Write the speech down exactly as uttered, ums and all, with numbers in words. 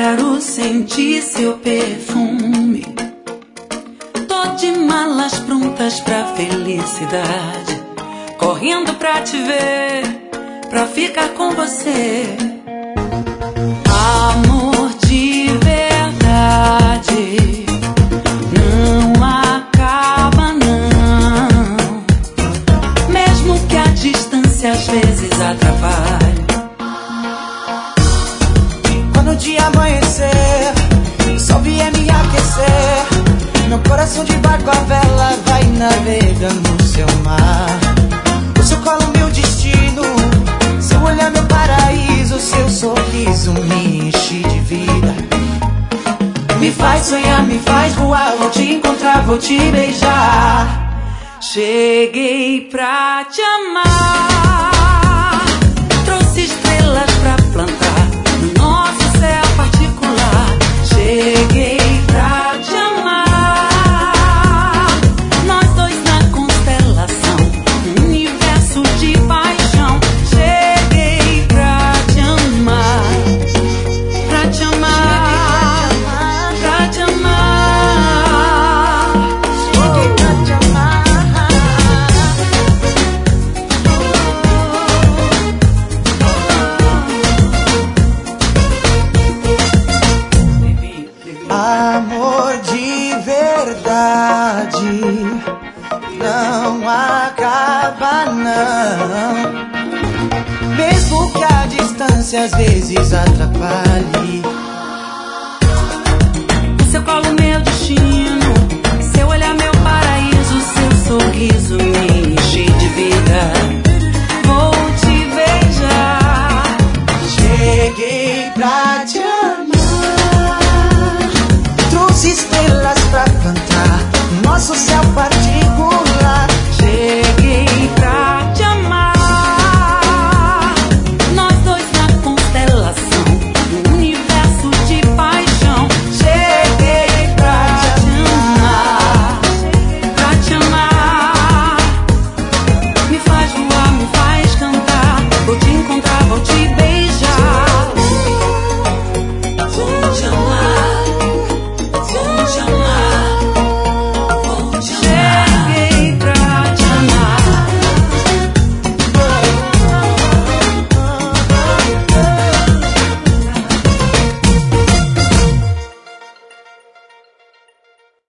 quero sentir seu perfume. Tô de malas prontas pra felicidade, correndo pra te ver, pra ficar com você. Amor de verdade não acaba não, mesmo que a distância às vezes atrapalhe. Quando o dia amanhecer, o sol vier me aquecer, meu coração de barco a vela vai navegando no seu mar. O seu colo meu destino, seu olhar meu paraíso, seu sorriso me enche de vida. Me faz sonhar, me faz voar, vou te encontrar, vou te beijar. Cheguei pra te amar, trouxe estrelas pra plantar no nosso céu particular. Cheguei pra te amar, nós dois na constelação, um universo de paixão. Cheguei pra te amar, pra te amar, pra te amar. Cheguei pra te amar. Amor de verdade não acaba não, mesmo que a distância às vezes atrapalhe.